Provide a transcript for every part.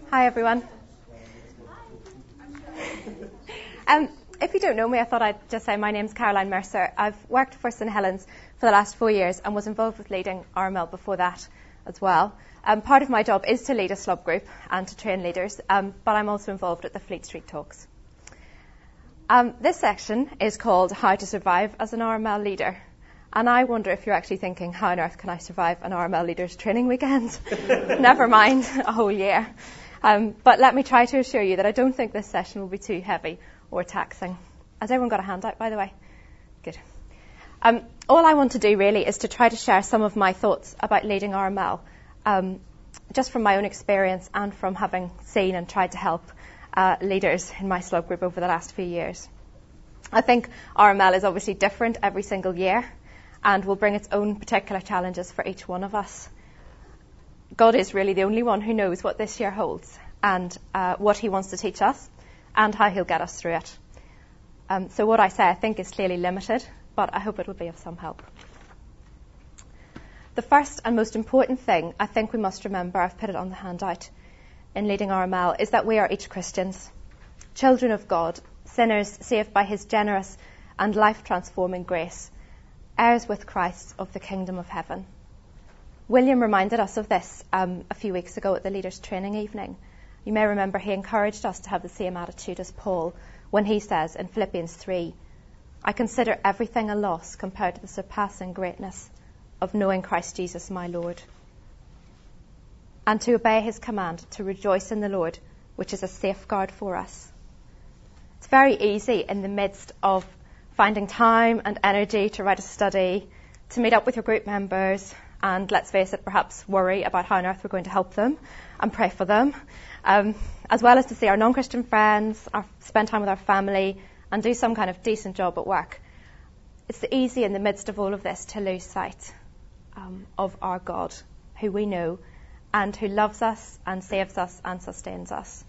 Hi everyone. If you don't know me, I thought I'd just say my name's Caroline Mercer. I've worked for St Helens for the last 4 years and was involved with leading RML before that as well. Part of my job is to lead a SLUB group and to train leaders, but I'm also involved at the Fleet Street Talks. This section is called How to Survive as an RML Leader. And I wonder if you're actually thinking, how on earth can I survive an RML Leaders training weekend? Never mind a whole year. But let me try to assure you that I don't think this session will be too heavy or taxing. Has everyone got a handout, by the way? Good. All I want to do really is to try to share some of my thoughts about leading RML, just from my own experience and from having seen and tried to help leaders in my SLUB group over the last few years. I think RML is obviously different every single year and will bring its own particular challenges for each one of us. God is really the only one who knows what this year holds and what he wants to teach us and how he'll get us through it. So what I say, I think, is clearly limited, but I hope it will be of some help. The first and most important thing I think we must remember, I've put it on the handout, in leading RML, is that we are each Christians, children of God, sinners saved by his generous and life-transforming grace, heirs with Christ of the kingdom of heaven. William reminded us of this a few weeks ago at the leaders' training evening. You may remember he encouraged us to have the same attitude as Paul when he says in Philippians 3, I consider everything a loss compared to the surpassing greatness of knowing Christ Jesus my Lord, and to obey his command to rejoice in the Lord, which is a safeguard for us. It's very easy in the midst of finding time and energy to write a study, to meet up with your group members, and let's face it, perhaps worry about how on earth we're going to help them and pray for them, as well as to see our non-Christian friends, spend time with our family, and do some kind of decent job at work. It's easy in the midst of all of this to lose sight of our God, who we know, and who loves us and saves us and sustains us.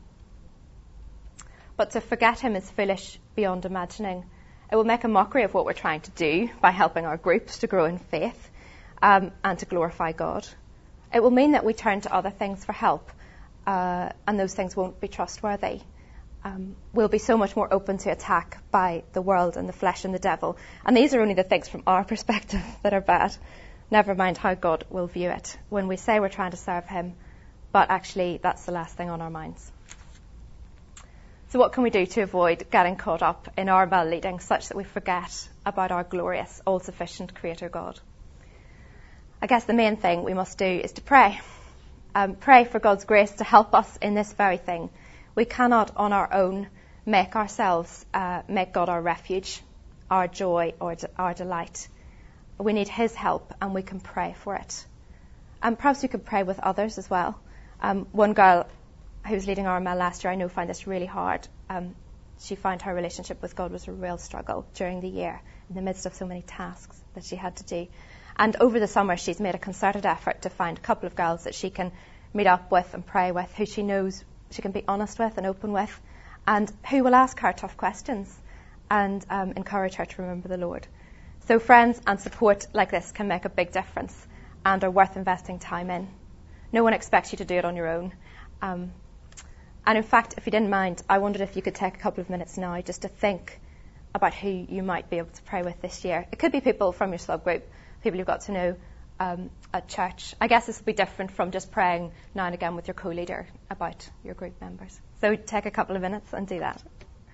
But to forget him is foolish beyond imagining. It will make a mockery of what we're trying to do by helping our groups to grow in faith and to glorify God. It will mean that we turn to other things for help, and those things won't be trustworthy. We'll be so much more open to attack by the world and the flesh and the devil. And these are only the things from our perspective that are bad. Never mind how God will view it when we say we're trying to serve him, but actually that's the last thing on our minds. So what can we do to avoid getting caught up in RML leading such that we forget about our glorious, all-sufficient Creator God? I guess the main thing we must do is to pray. Pray for God's grace to help us in this very thing. We cannot on our own make God our refuge, our joy, or our delight. We need his help, and we can pray for it. And perhaps we could pray with others as well. One girl who was leading RML last year, I know, found this really hard. She found her relationship with God was a real struggle during the year in the midst of so many tasks that she had to do. And over the summer, she's made a concerted effort to find a couple of girls that she can meet up with and pray with, who she knows she can be honest with and open with, and who will ask her tough questions and encourage her to remember the Lord. So friends and support like this can make a big difference and are worth investing time in. No one expects you to do it on your own. And in fact, if you didn't mind, I wondered if you could take a couple of minutes now just to think about who you might be able to pray with this year. It could be people from your SLUB group, people you've got to know at church. I guess this will be different from just praying now and again with your co-leader about your group members. So take a couple of minutes and do that.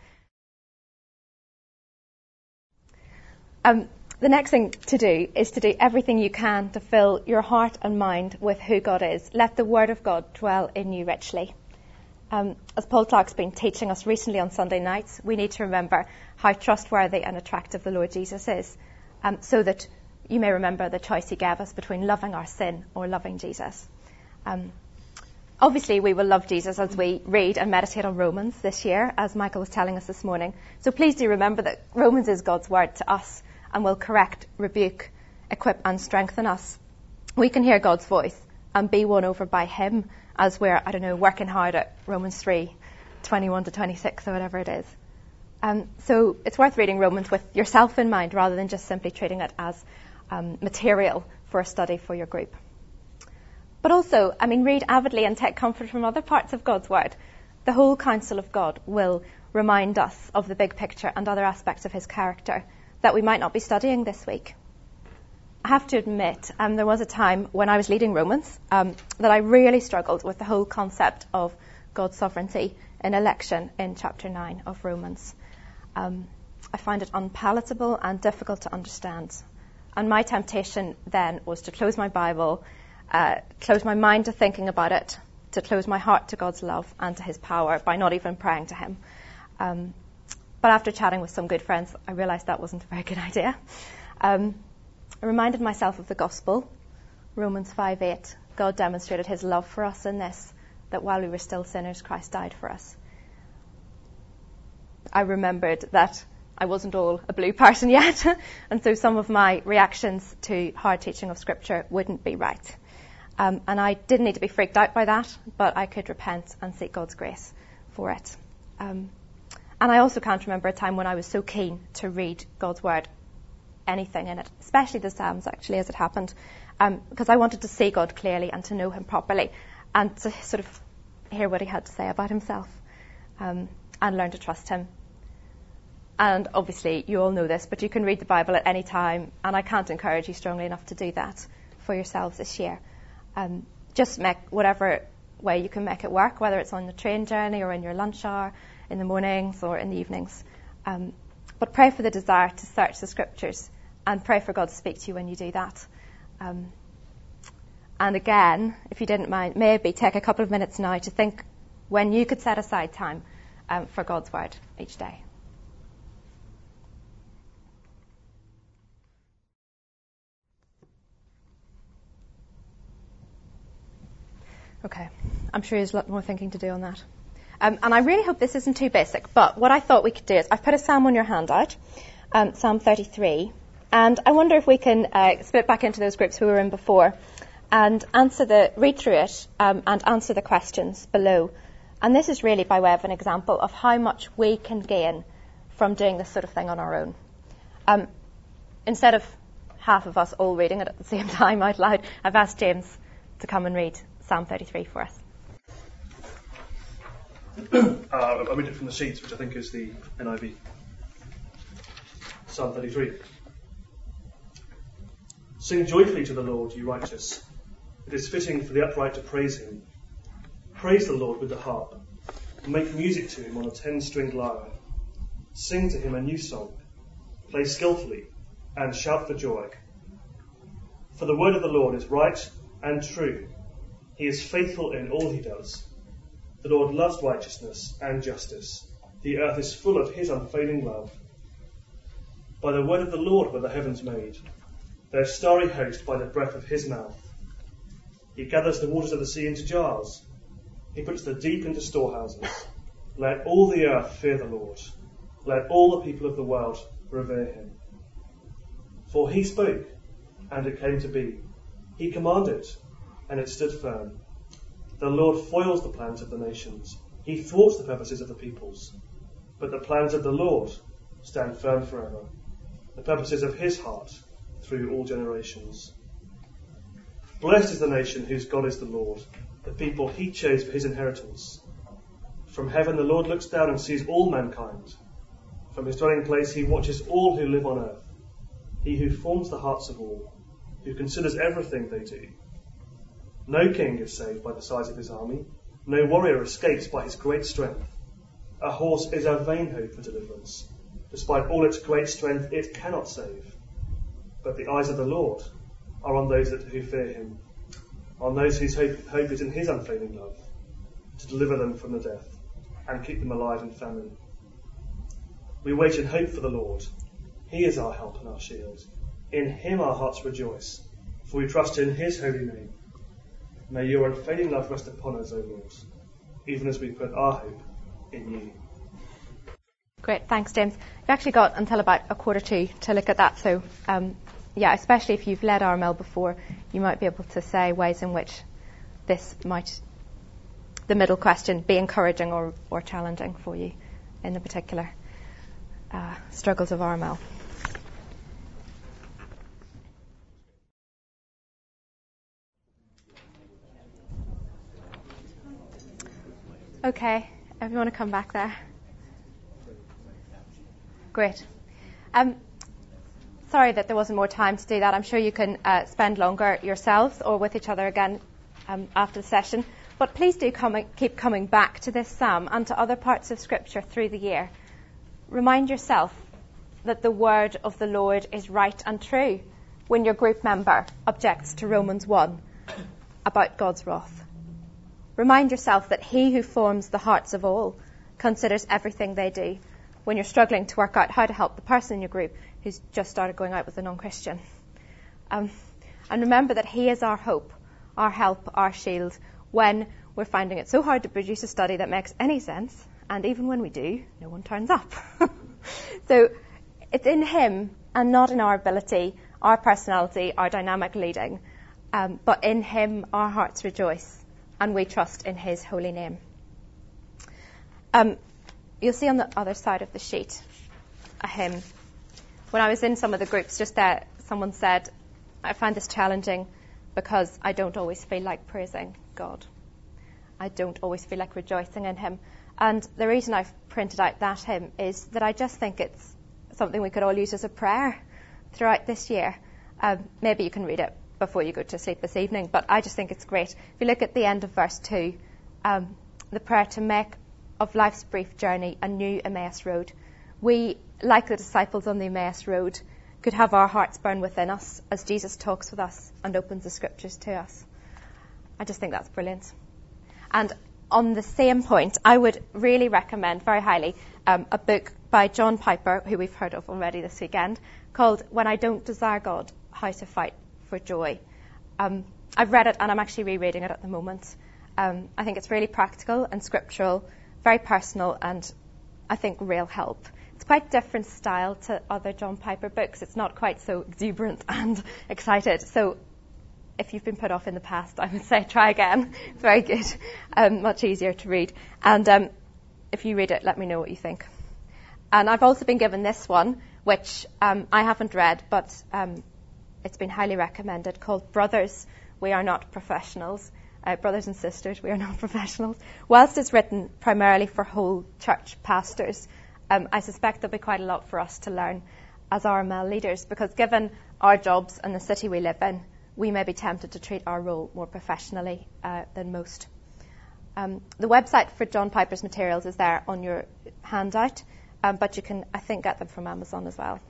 The next thing to do is to do everything you can to fill your heart and mind with who God is. Let the Word of God dwell in you richly. As Paul Clark's been teaching us recently on Sunday nights, we need to remember how trustworthy and attractive the Lord Jesus is, so that you may remember the choice he gave us between loving our sin or loving Jesus. Obviously, we will love Jesus as we read and meditate on Romans this year, as Michael was telling us this morning. So please do remember that Romans is God's word to us and will correct, rebuke, equip and strengthen us. We can hear God's voice and be won over by him as we're, working hard at Romans 3:21 to 26 or whatever it is. So it's worth reading Romans with yourself in mind rather than just simply treating it as material for a study for your group. But also, read avidly and take comfort from other parts of God's Word. The whole counsel of God will remind us of the big picture and other aspects of his character that we might not be studying this week. I have to admit, there was a time when I was leading Romans that I really struggled with the whole concept of God's sovereignty in election in chapter 9 of Romans. I find it unpalatable and difficult to understand. And my temptation then was to close my Bible, close my mind to thinking about it, to close my heart to God's love and to his power by not even praying to him. But after chatting with some good friends, I realised that wasn't a very good idea. I reminded myself of the gospel, Romans 5:8. God demonstrated his love for us in this, that while we were still sinners, Christ died for us. I remembered that I wasn't all a blue person yet, and so some of my reactions to hard teaching of Scripture wouldn't be right. And I didn't need to be freaked out by that, but I could repent and seek God's grace for it. And I also can't remember a time when I was so keen to read God's Word, anything in it, especially the Psalms, actually, as it happened, because I wanted to see God clearly and to know him properly and to sort of hear what he had to say about himself and learn to trust him. And obviously, you all know this, but you can read the Bible at any time, and I can't encourage you strongly enough to do that for yourselves this year. Just make whatever way you can make it work, whether it's on the train journey or in your lunch hour, in the mornings or in the evenings. But pray for the desire to search the Scriptures and pray for God to speak to you when you do that. And again, if you didn't mind, maybe take a couple of minutes now to think when you could set aside time for God's Word each day. Okay, I'm sure there's a lot more thinking to do on that. And I really hope this isn't too basic, but what I thought we could do is I've put a psalm on your handout, Psalm 33, and I wonder if we can split back into those groups we were in before and read through it and answer the questions below. And this is really by way of an example of how much we can gain from doing this sort of thing on our own. Instead of half of us all reading it at the same time out loud, I've asked James to come and read Psalm 33 for us. I read it from the sheets, which I think is the NIV. Psalm 33. Sing joyfully to the Lord, you righteous. It is fitting for the upright to praise him. Praise the Lord with the harp. Make music to him on a 10-stringed lyre. Sing to him a new song. Play skillfully and shout for joy. For the word of the Lord is right and true. He is faithful in all he does. The Lord loves righteousness and justice. The earth is full of his unfailing love. By the word of the Lord were the heavens made, their starry host by the breath of his mouth. He gathers the waters of the sea into jars. He puts the deep into storehouses. Let all the earth fear the Lord. Let all the people of the world revere him. For he spoke, and it came to be. He commanded, and it stood firm. The Lord foils the plans of the nations. He thwarts the purposes of the peoples. But the plans of the Lord stand firm forever, the purposes of his heart through all generations. Blessed is the nation whose God is the Lord, the people he chose for his inheritance. From heaven the Lord looks down and sees all mankind. From his dwelling place he watches all who live on earth. He who forms the hearts of all, who considers everything they do. No king is saved by the size of his army. No warrior escapes by his great strength. A horse is a vain hope for deliverance. Despite all its great strength, it cannot save. But the eyes of the Lord are on those who fear him, on those whose hope is in his unfailing love, to deliver them from the death and keep them alive in famine. We wait in hope for the Lord. He is our help and our shield. In him our hearts rejoice, for we trust in his holy name. May your unfailing love rest upon us, O Lord, even as we put our hope in you. Great, thanks, James. We've actually got until about 1:45 to look at that. So, especially if you've led RML before, you might be able to say ways in which this might, the middle question, be encouraging or challenging for you in the particular struggles of RML. Okay, if you want to come back there. Great. Sorry that there wasn't more time to do that. I'm sure you can spend longer yourselves or with each other again after the session. But please do keep coming back to this psalm and to other parts of Scripture through the year. Remind yourself that the word of the Lord is right and true when your group member objects to Romans 1 about God's wrath. Remind yourself that he who forms the hearts of all considers everything they do when you're struggling to work out how to help the person in your group who's just started going out with a non-Christian. And remember that he is our hope, our help, our shield when we're finding it so hard to produce a study that makes any sense, and even when we do, no one turns up. So it's in him and not in our ability, our personality, our dynamic leading, but in him our hearts rejoice and we trust in his holy name. You'll see on the other side of the sheet a hymn. When I was in some of the groups just there, someone said, I find this challenging because I don't always feel like praising God. I don't always feel like rejoicing in him. And the reason I've printed out that hymn is that I just think it's something we could all use as a prayer throughout this year. Maybe you can read it before you go to sleep this evening, but I just think it's great. If you look at the end of verse 2, the prayer to make of life's brief journey a new Emmaus road. We, like the disciples on the Emmaus road, could have our hearts burn within us as Jesus talks with us and opens the scriptures to us. I just think that's brilliant. And on the same point, I would really recommend very highly a book by John Piper, who we've heard of already this weekend, called When I Don't Desire God, How to Fight for Joy. I've read it and I'm actually rereading it at the moment. I think it's really practical and scriptural, very personal, and I think real help. It's quite different style to other John Piper books. It's not quite so exuberant and excited. So if you've been put off in the past, I would say try again. It's very good, much easier to read. And if you read it, let me know what you think. And I've also been given this one, which I haven't read, but it's been highly recommended, called Brothers, We Are Not Professionals. Brothers and sisters, we are not professionals. Whilst it's written primarily for whole church pastors, I suspect there'll be quite a lot for us to learn as RML leaders, because given our jobs and the city we live in, we may be tempted to treat our role more professionally than most. The website for John Piper's materials is there on your handout, but you can, I think, get them from Amazon as well.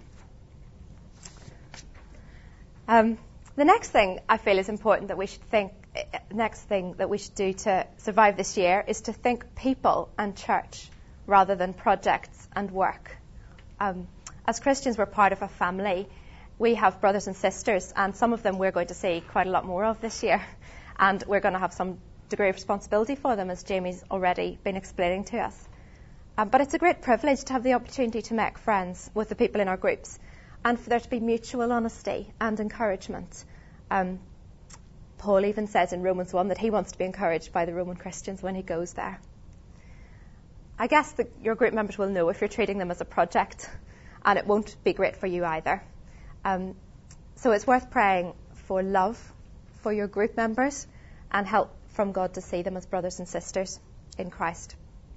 The next thing I feel is important that we should think, next thing that we should do to survive this year is to think people and church rather than projects and work. As Christians, we're part of a family. We have brothers and sisters, and some of them we're going to see quite a lot more of this year. And we're going to have some degree of responsibility for them, as Jamie's already been explaining to us. But it's a great privilege to have the opportunity to make friends with the people in our groups, and for there to be mutual honesty and encouragement. Paul even says in Romans 1 that he wants to be encouraged by the Roman Christians when he goes there. I guess that your group members will know if you're treating them as a project, and it won't be great for you either. So it's worth praying for love for your group members and help from God to see them as brothers and sisters in Christ.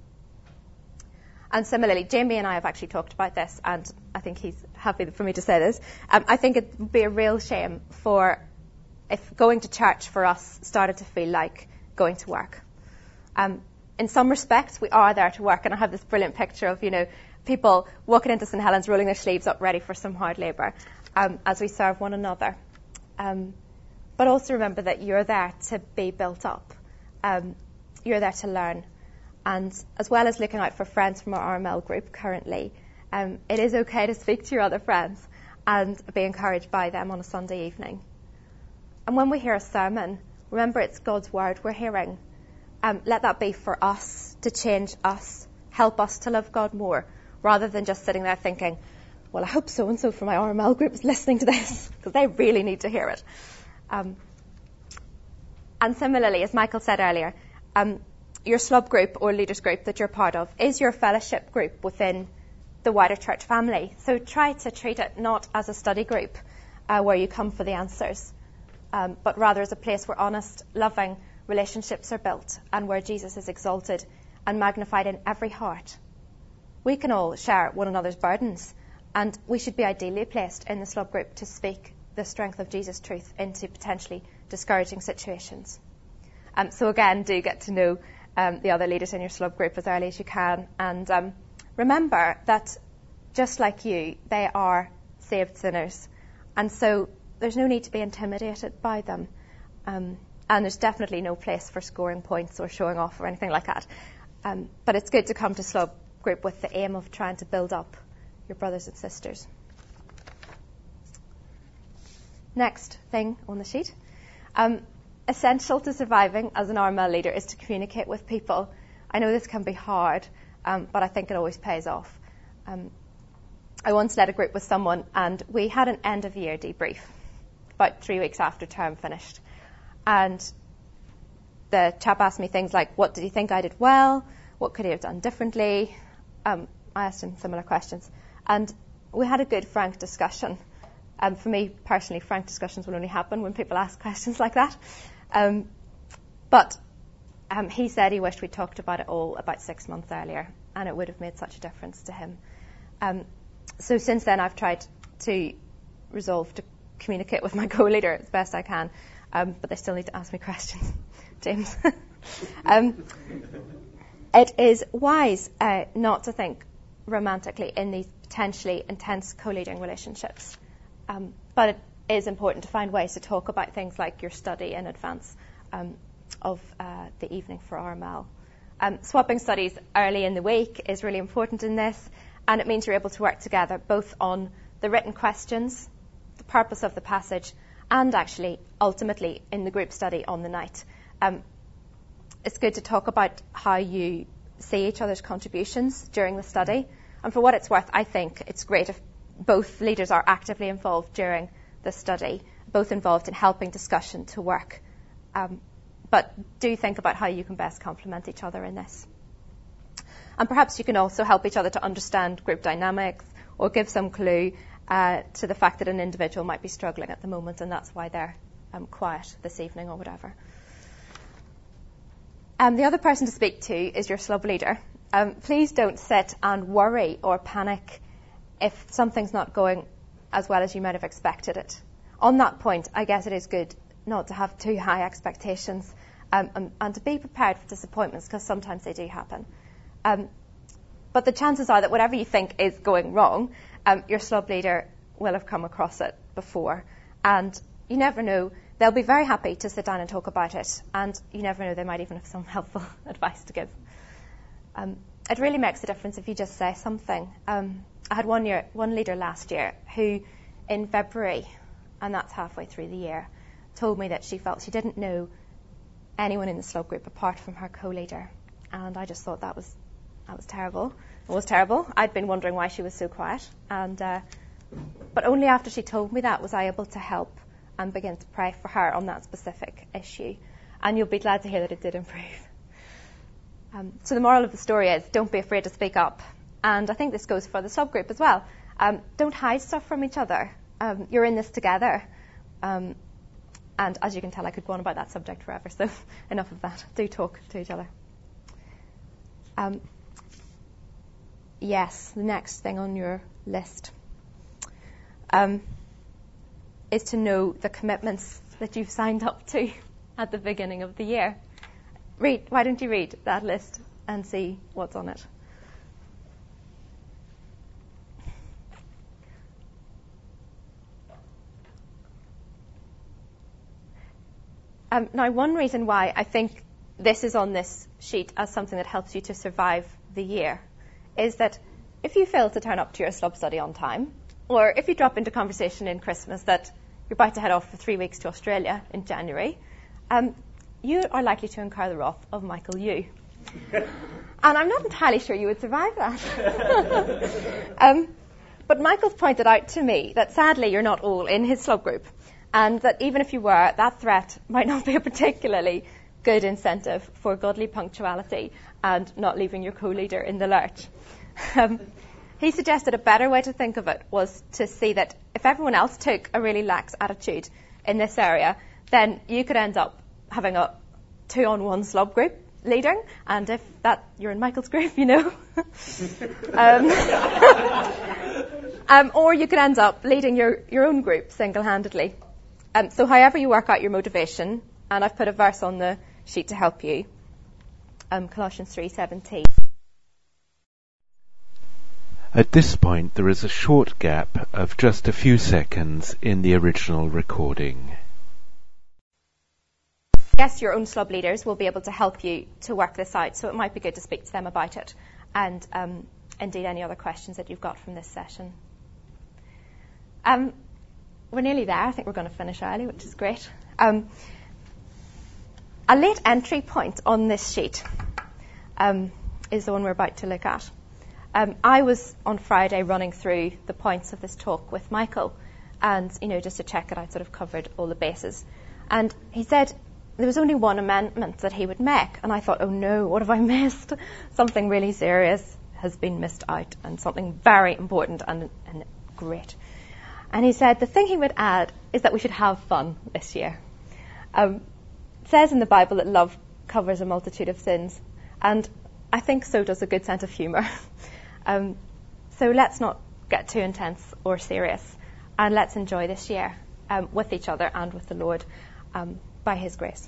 And similarly, Jamie and I have actually talked about this, and I think he's happy for me to say this. I think it would be a real shame if going to church for us started to feel like going to work. In some respects, we are there to work, and I have this brilliant picture of, people walking into St. Helens, rolling their sleeves up, ready for some hard labour, as we serve one another. But also remember that you're there to be built up. You're there to learn. And as well as looking out for friends from our RML group currently, it is okay to speak to your other friends and be encouraged by them on a Sunday evening. And when we hear a sermon, remember it's God's word we're hearing. Let that be for us, to change us, help us to love God more, rather than just sitting there thinking, well, I hope so-and-so from my RML group is listening to this, because they really need to hear it. And similarly, as Michael said earlier, your SLUB group or leaders group that you're part of is your fellowship group within the wider church family. So try to treat it not as a study group where you come for the answers, but rather as a place where honest, loving relationships are built and where Jesus is exalted and magnified in every heart. We can all share one another's burdens, and we should be ideally placed in the Slub group to speak the strength of Jesus' truth into potentially discouraging situations. So again, do get to know the other leaders in your Slub group as early as you can, and remember that just like you, they are saved sinners, and so there's no need to be intimidated by them, and there's definitely no place for scoring points or showing off or anything like that. But it's good to come to Slub group with the aim of trying to build up your brothers and sisters. Next thing on the sheet. Essential to surviving as an RML leader is to communicate with people. I know this can be hard, but I think it always pays off. I once led a group with someone, and we had an end-of-year debrief about 3 weeks after term finished. And the chap asked me things like, what did you think I did well? What could he have done differently? I asked him similar questions. And we had a good, frank discussion. For me, personally, frank discussions will only happen when people ask questions like that. But he said he wished we talked about it all about 6 months earlier, and it would have made such a difference to him. So since then, I've tried to resolve to communicate with my co-leader as best I can, but they still need to ask me questions, James. It is wise not to think romantically in these potentially intense co-leading relationships. But it is important to find ways to talk about things like your study in advance of the evening for RML. Swapping studies early in the week is really important in this, and it means you're able to work together both on the written questions, the purpose of the passage, and actually, ultimately, in the group study on the night. It's good to talk about how you see each other's contributions during the study. And for what it's worth, I think it's great if both leaders are actively involved during the study, both involved in helping discussion to work. But do think about how you can best complement each other in this. And perhaps you can also help each other to understand group dynamics or give some clue to the fact that an individual might be struggling at the moment, and that's why they're quiet this evening or whatever. The other person to speak to is your Slub leader. Please don't sit and worry or panic if something's not going as well as you might have expected it. On that point, I guess it is good not to have too high expectations and to be prepared for disappointments, because sometimes they do happen. But the chances are that whatever you think is going wrong, your Slub leader will have come across it before. And you never know, they'll be very happy to sit down and talk about it. And you never know, they might even have some helpful advice to give. It really makes a difference if you just say something. I had one leader last year who, in February, and that's halfway through the year, told me that she felt she didn't know anyone in the Slub group apart from her co-leader. And I just thought that was terrible. It was terrible. I'd been wondering why she was so quiet. But only after she told me that was I able to help and begin to pray for her on that specific issue. And you'll be glad to hear that it did improve. So the moral of the story is, don't be afraid to speak up. And I think this goes for the Slub group as well. Don't hide stuff from each other. You're in this together. And as you can tell, I could go on about that subject forever, so enough of that. Do talk to each other. Yes, the next thing on your list is to know the commitments that you've signed up to at the beginning of the year. Why don't you read that list and see what's on it? Now, one reason why I think this is on this sheet as something that helps you to survive the year is that if you fail to turn up to your Slub study on time, or if you drop into conversation in Christmas that you're about to head off for 3 weeks to Australia in January, you are likely to incur the wrath of Michael Yu. And I'm not entirely sure you would survive that. But Michael's pointed out to me that sadly you're not all in his Slub group, and that even if you were, that threat might not be a particularly good incentive for godly punctuality and not leaving your co-leader in the lurch. He suggested a better way to think of it was to see that if everyone else took a really lax attitude in this area, then you could end up having a 2-on-1 Slub group leading, and if you're in Michael's group, or you could end up leading your own group single-handedly. So however you work out your motivation, and I've put a verse on the sheet to help you, Colossians 3:17. At this point, there is a short gap of just a few seconds in the original recording. Yes, your own slub leaders will be able to help you to work this out, so it might be good to speak to them about it, and indeed any other questions that you've got from this session. We're nearly there. I think we're going to finish early, which is great. A late entry point on this sheet is the one we're about to look at. I was on Friday running through the points of this talk with Michael, and just to check that I'd sort of covered all the bases. And he said there was only one amendment that he would make, and I thought, oh no, what have I missed? Something really serious has been missed out, and something very important and great. And he said the thing he would add is that we should have fun this year. It says in the Bible that love covers a multitude of sins, and I think so does a good sense of humour. So let's not get too intense or serious, and let's enjoy this year with each other and with the Lord by His grace.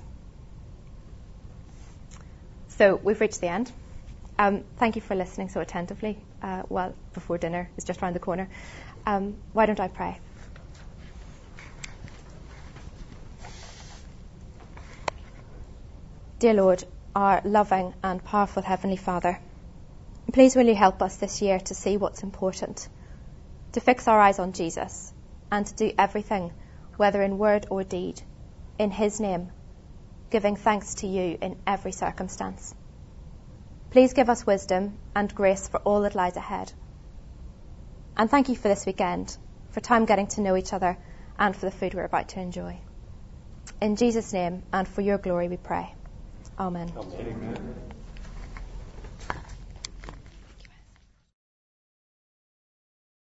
So we've reached the end. Thank you for listening so attentively. Before dinner is just around the corner. Why don't I pray? Dear Lord, our loving and powerful Heavenly Father, please will you help us this year to see what's important, to fix our eyes on Jesus, and to do everything, whether in word or deed, in His name, giving thanks to you in every circumstance. Please give us wisdom and grace for all that lies ahead. And thank you for this weekend, for time getting to know each other, and for the food we're about to enjoy. In Jesus' name and for your glory we pray. Amen. Amen.